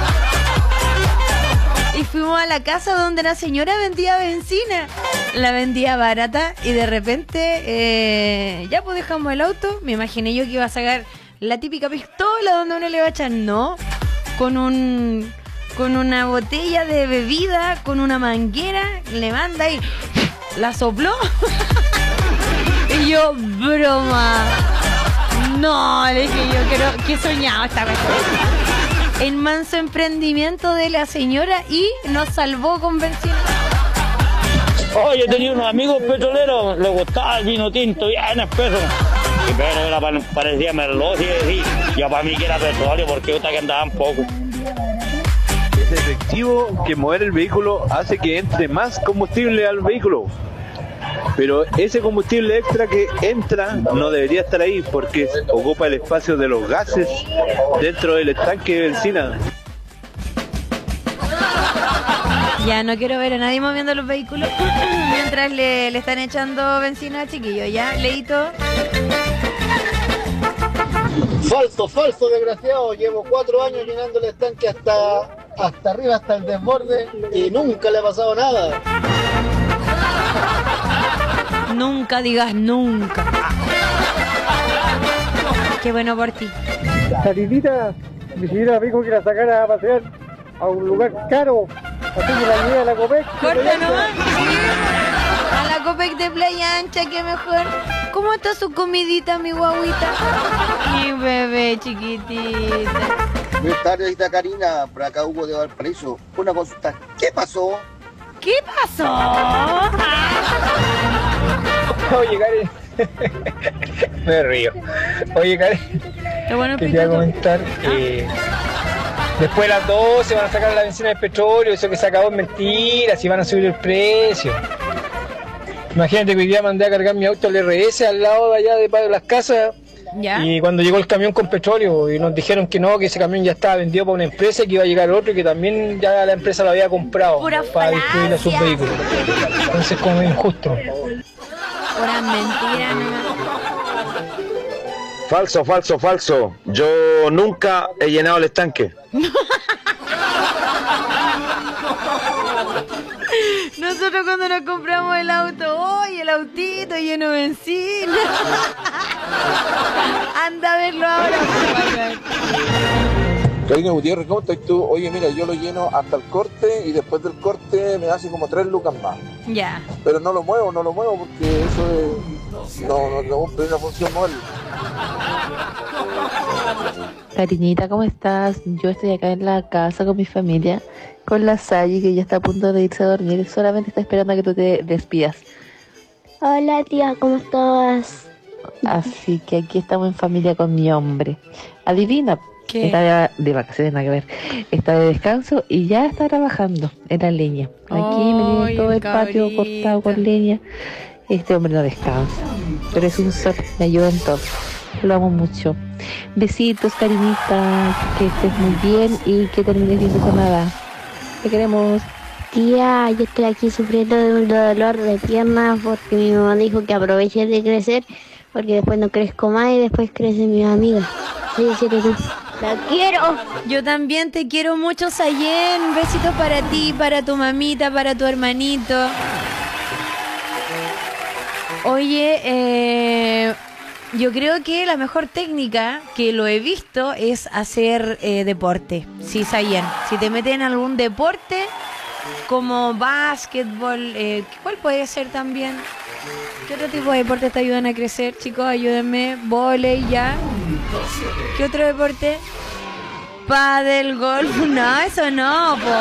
Y fuimos a la casa donde la señora vendía benzina. La vendía barata y de repente ya pues dejamos el auto. Me imaginé yo que iba a sacar la típica pistola donde uno le va a echar. No, con una botella de bebida, con una manguera, le manda y la sopló. Y yo, broma. No, le dije yo, que soñaba esta vez. El manso emprendimiento de la señora y nos salvó con benzina. Oye, tenía unos amigos petroleros, les gustaba el vino tinto, bien espeso. Y pero parecía merloso y yo para mí que era petróleo porque yo que andaban poco. Es efectivo que mover el vehículo hace que entre más combustible al vehículo. Pero ese combustible extra que entra no debería estar ahí porque ocupa el espacio de los gases dentro del estanque de benzina. Ya no quiero ver a nadie moviendo los vehículos mientras le están echando benzina al chiquillo. Ya, Leito. Falso, desgraciado. Llevo 4 años llenando el estanque hasta arriba, hasta el desborde, y nunca le ha pasado nada. Nunca digas nunca. Qué bueno por ti. Carinita, mi señora me dijo que la sacara a pasear a un lugar caro. Así que la llevé a la Copec. Corta nomás. A la Copec de Playa Ancha, que mejor. ¿Cómo está su comidita, mi guaguita? Mi bebé chiquitita. Buenas tardes, Karina. Por acá Hugo de Valparaíso. Una consulta. ¿Qué pasó? ¿Qué pasó? Oye, Karen. Me río. Oye, Karen. Te quería comentar. Después de las 12 van a sacar la benzina del petróleo. Eso que se acabó es mentira. Si van a subir el precio. Imagínate que hoy día mandé a cargar mi auto al RS al lado de allá de Padre de las Casas. ¿Ya? Y cuando llegó el camión con petróleo y nos dijeron que no, que ese camión ya estaba vendido para una empresa y que iba a llegar otro y que también ya la empresa lo había comprado para distribuir a sus vehículos. Entonces como es injusto. Puras mentiras, no. Falso. Yo nunca he llenado el estanque. Nosotros cuando nos compramos el auto, ¡ay, el autito lleno de benzina! Anda a verlo ahora. Karina Gutiérrez, ¿cómo estás tú? Oye, mira, yo lo lleno hasta el corte y después del corte me hace como 3 lucas más. Ya. Pero no lo muevo porque eso no cumple una función moverlo. Cariñita, ¿cómo estás? Yo estoy acá en la casa con mi familia, con la Sayi, que ya está a punto de irse a dormir. Solamente está esperando a que tú te despidas. Hola, tía, ¿cómo estás? Así que aquí estamos en familia con mi hombre. Adivina, ¿qué? Está de vacaciones, nada que ver. Está de descanso y ya está trabajando en la leña. Aquí me tiene todo el patio cortado con leña. Este hombre no descansa, pero es un sol, me ayuda en todo. Lo amo mucho. Besitos, Karinita, que estés muy bien y que termines bien tu jornada. Te queremos. Tía, yo estoy aquí sufriendo de un dolor de piernas porque mi mamá dijo que aproveche de crecer porque después no crezco más y después crecen mis amigas. Sí, tú. ¡La quiero! Yo también te quiero mucho, Sayen. Besitos para ti, para tu mamita, para tu hermanito. Oye, yo creo que la mejor técnica que lo he visto es hacer deporte. Sí, Sayen. Si te meten en algún deporte como básquetbol, ¿cuál puede ser también? ¿Qué otro tipo de deportes te ayudan a crecer, chicos? Ayúdenme. Vóley, ya. ¿Qué otro deporte? Pádel, golf. No, eso no, po.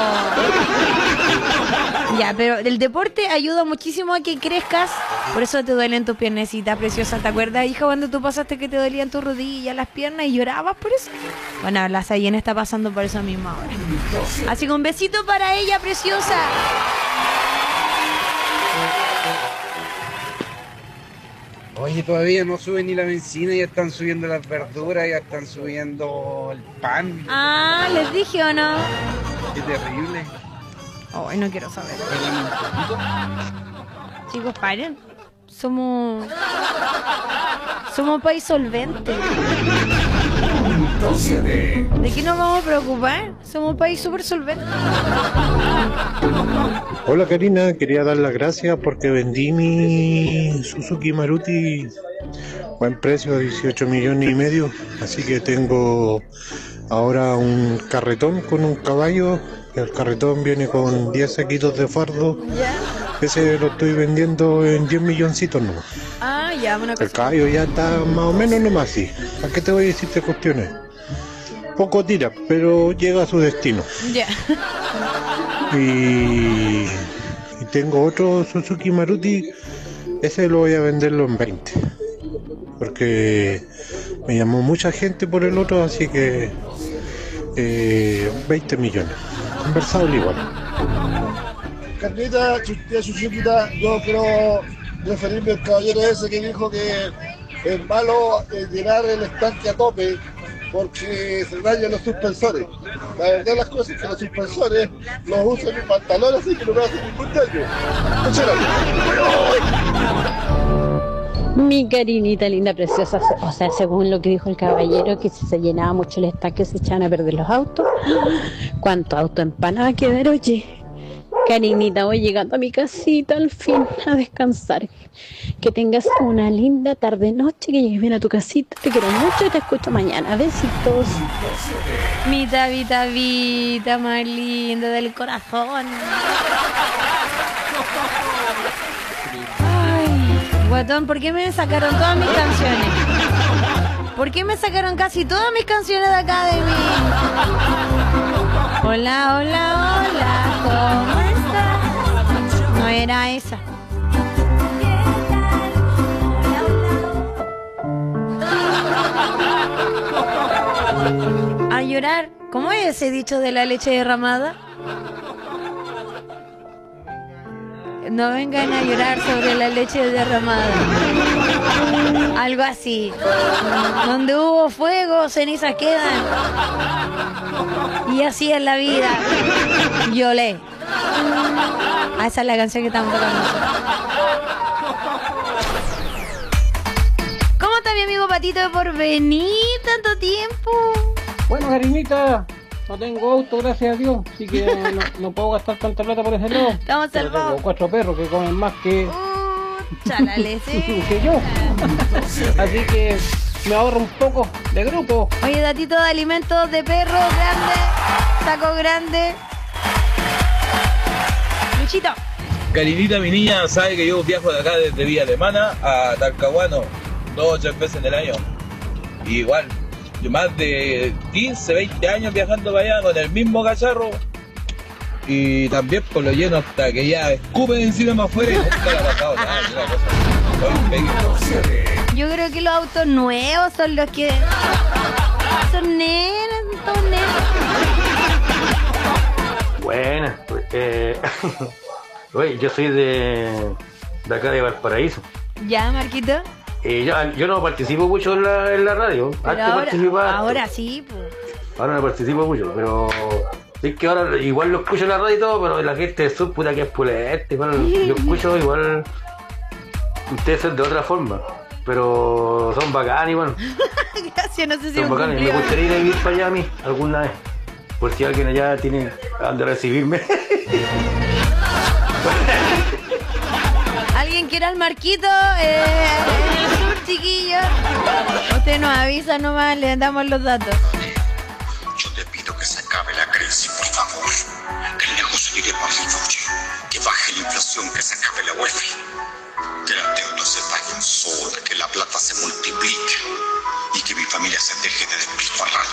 Ya, pero el deporte ayuda muchísimo a que crezcas. Por eso te duelen tus piernecitas preciosas. ¿Te acuerdas, hija, cuando tú pasaste que te dolían tus rodillas, las piernas y llorabas por eso? Bueno, la Sayen está pasando por eso mismo ahora. Así que un besito para ella, preciosa. Oye, todavía no suben ni la benzina, ya están subiendo las verduras, ya están subiendo el pan. Ah, ¿les dije o no? Qué terrible. Ay, no quiero saber. Chicos, paren. Somos un país solvente. ¿De qué nos vamos a preocupar? Somos un país súper solvente. Hola Karina, quería dar las gracias porque vendí mi Suzuki Maruti, buen precio, 18,5 millones, así que tengo ahora un carretón con un caballo, el carretón viene con 10 saquitos de fardo, ese lo estoy vendiendo en 10 milloncitos nomás. Ah, ya, una cosa. El caballo ya está más o menos nomás así, ¿para qué te voy a decirte cuestiones? Poco tira, pero llega a su destino. Ya. Y tengo otro Suzuki Maruti, ese lo voy a venderlo en 20. porque me llamó mucha gente por el otro, así que 20 millones. Conversable igual. Carnita, chuchita, yo quiero referirme al caballero ese que dijo que es malo llenar el estanque a tope porque se dañan los suspensores. La verdad de las cosas es que los suspensores los uso en mis pantalones, así que no me hacen ningún daño. Muchas gracias. Mi Karinita linda, preciosa, o sea, según lo que dijo el caballero, que si se llenaba mucho el estanque se echaban a perder los autos. ¿Cuánto auto empanada quedar, oye? Karinita, voy llegando a mi casita al fin a descansar. Que tengas una linda tarde-noche, que llegues bien a tu casita. Te quiero mucho y te escucho mañana. Besitos. Mi Tabita más linda del corazón. Ay, guatón, ¿por qué me sacaron todas mis canciones? ¿Por qué me sacaron casi todas mis canciones de acá de mí? Hola, hola, hola, ¿cómo estás? No era esa. A llorar. ¿Cómo es ese dicho de la leche derramada? No vengan a llorar sobre la leche derramada. Algo así. Donde hubo fuego, cenizas quedan. Y así es la vida. Lloré. Ah, esa es la canción que estamos tocando. ¿Cómo está mi amigo Patito por venir tanto tiempo? Bueno, Karinita, no tengo auto, gracias a Dios, así que no puedo gastar tanta plata por ese lado. Estamos salvados. Tengo 4 perros que comen más que... Chalale, sí. que yo. Así que me ahorro un poco de grupo. Oye, datito de alimentos de perro grande, saco grande. Luchito. Karinita, mi niña, sabe que yo viajo de acá desde Villa Alemana a Talcahuano 2 o 3 veces en el año. Y igual, yo más de 15, 20 años viajando para allá con el mismo cacharro. Y también por lo lleno hasta que ya escupen encima más afuera y nunca le ha pasado nada. Yo creo que los autos nuevos son los que... Son nenas, son nenas. Buenas, oye, yo soy de acá de Valparaíso. ¿Ya, Marquito? Yo no participo mucho en la radio. Ahora sí, pues. Ahora no participo mucho, pero es que ahora igual lo escucho en la radio y todo, pero la gente de sur, puta que es pulente, igual lo escucho igual. Ustedes son de otra forma, pero son bacanes igual. Gracias, no sé si son bacanes. Me gustaría ir a vivir para allá a mí alguna vez, por si alguien allá tiene a dónde recibirme. ¿Alguien quiere al Marquito? En el sur, chiquillo. Usted nos avisa nomás, le damos los datos. Yo te pido que se acabe la crisis, por favor. Que el negocio llegue por noche. Que baje la inflación, que se acabe la wifi. Que las deudas se paguen solas, que la plata se multiplique. Y que mi familia se deje de despilfarrar,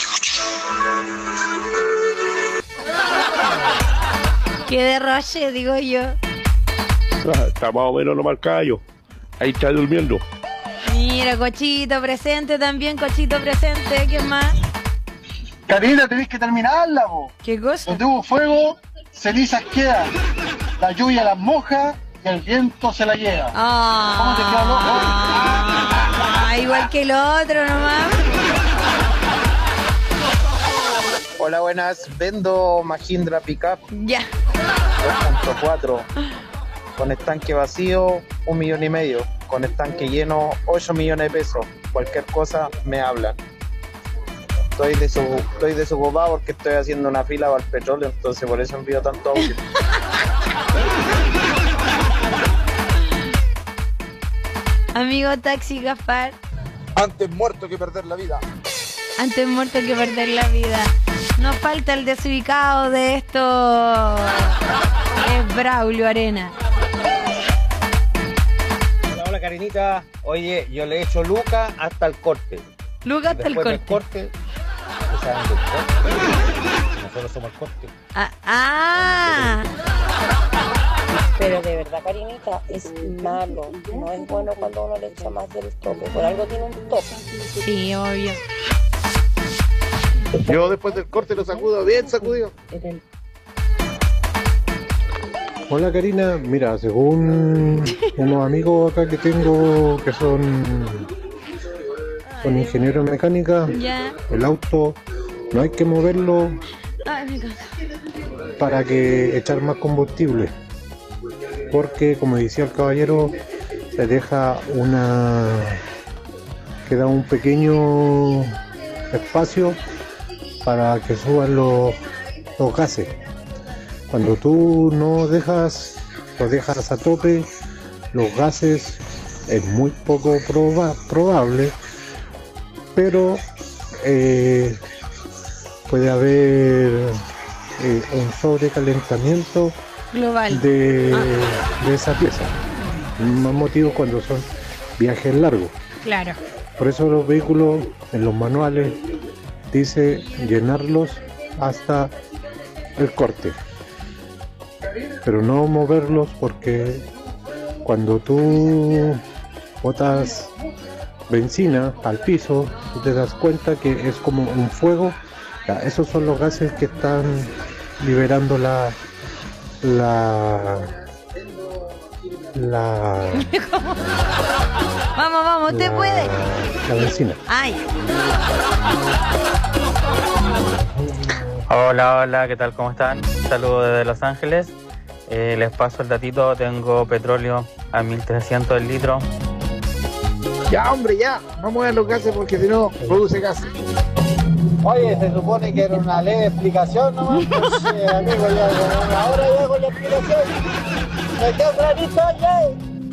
Que derroche, digo yo. Está más o menos lo marcado. Ahí está durmiendo. Mira, Cochito presente también, Cochito presente. ¿Quién más? Karina, tenés que terminarla, vos. ¿Qué cosa? Donde hubo fuego, cenizas quedan. La lluvia las moja y el viento se la lleva. ¿Cómo te queda, loco? Igual que el otro nomás. Hola, buenas. Vendo Mahindra Pickup. Ya. 2.4. Con estanque vacío, 1,5 millones. Con estanque lleno, 8 millones de pesos. Cualquier cosa, me hablan. Estoy desocupado porque estoy haciendo una fila para el petróleo, entonces por eso envío tanto audio. Amigo Taxi Gaspar. Antes muerto que perder la vida. Antes muerto que perder la vida. Nos falta el desubicado de esto. Es Braulio Arena. Hola, Karinita. Oye, yo le he hecho Luca hasta el corte. Luca hasta el corte. Nosotros somos el corte. Pero de verdad, Karinita, es malo. No es bueno cuando uno le echa más del tope. Por algo tiene un tope. Sí, obvio. Yo después del corte lo sacudo bien sacudido. Hola Karina, mira, según unos amigos acá que tengo que son ingenieros de mecánica, Ya. el auto no hay que moverlo Ay, me encanta. para que echar más combustible, porque como decía el caballero, se deja queda un pequeño espacio para que suban los gases. Cuando tú no dejas, lo dejas a tope, los gases es muy poco probable, pero puede haber un sobrecalentamiento Global. de esa pieza. Más motivo cuando son viajes largos. Claro. Por eso los vehículos en los manuales dice llenarlos hasta el corte, pero no moverlos, porque cuando tú botas benzina al piso, tú te das cuenta que es como un fuego. Ya, esos son los gases que están liberando la Vamos, usted puede. La benzina. Ay. Hola, ¿qué tal? ¿Cómo están? Saludos desde Los Ángeles. Les paso el datito, tengo petróleo a 1300 el litro. Ya, hombre, ya. Vamos a ver los gases porque si no, produce gases. Oye, se supone que era una leve explicación nomás. Pues, amigo, ya con una hora ya con la explicación. Me quedo clarito, ya.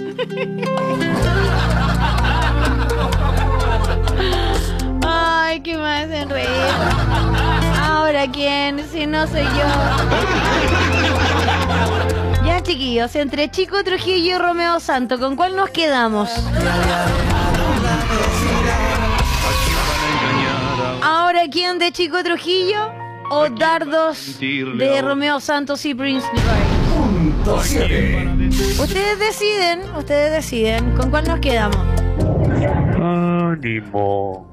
Ay, qué me hacen reír. Ahora quién, si no soy yo. Ya, chiquillos, entre Chico Trujillo y Romeo Santo, ¿con cuál nos quedamos? Ahora quién, de Chico Trujillo o Dardos de Romeo Santos y Prince Royce. Ustedes deciden, ¿con cuál nos quedamos? Ánimo.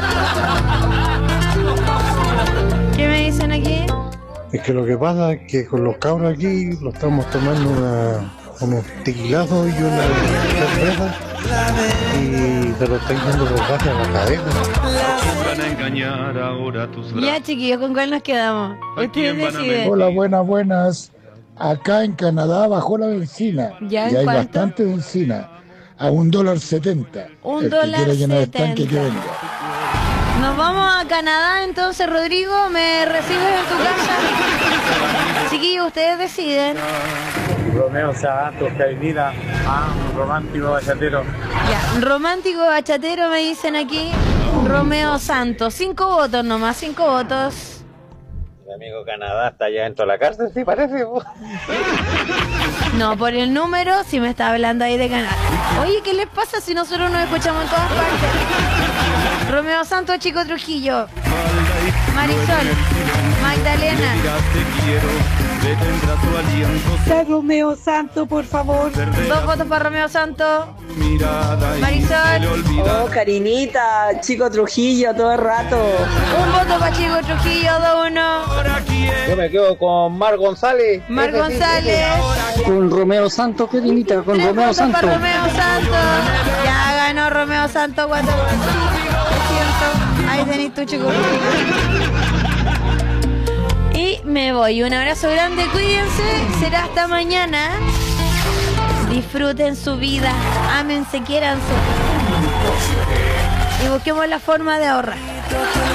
¿Qué me dicen aquí? Es que lo que pasa es que con los cabros aquí lo estamos tomando unos tequilazos y una cerveza y se lo están yendo los gases a la cabeza. Van a engañar ahora tus Ya, chiquillos, ¿con cuál nos quedamos? Ustedes deciden. Hola, buenas. Acá en Canadá bajó la benzina. ¿Ya? Y hay ¿Cuánto? bastante benzina. A $1.70. El que quiera llenar el tanque que venga. Nos vamos a Canadá entonces, Rodrigo. ¿Me recibes en tu casa? Chiquillos, ustedes deciden. Romeo Santos, Karinita, un romántico bachatero. Ya, romántico bachatero me dicen aquí. Romeo Santos. 5 votos nomás, 5 votos. Mi amigo Canadá está allá dentro de la cárcel, sí parece. No, por el número, si me está hablando ahí de Canadá. Oye, ¿qué les pasa si nosotros nos escuchamos en todas partes? Romeo Santos, Chico Trujillo, Marisol, Magdalena. Romeo Santo, por favor. 2 votos para Romeo Santos. Marisol. Oh, Karinita, Chico Trujillo, todo el rato. 1 voto para Chico Trujillo, 2-1. Yo me quedo con Mar González. Mar González. Con Romeo Santos, Karinita, con 3 Romeo votos Santos. para Romeo Santos. Ya ganó Romeo Santos, 4 votos. Es cierto. Ahí tenés tu Chico Trujillo. Y me voy. Un abrazo grande, cuídense. Será hasta mañana. Disfruten su vida. Ámense, quiéranse. Y busquemos la forma de ahorrar.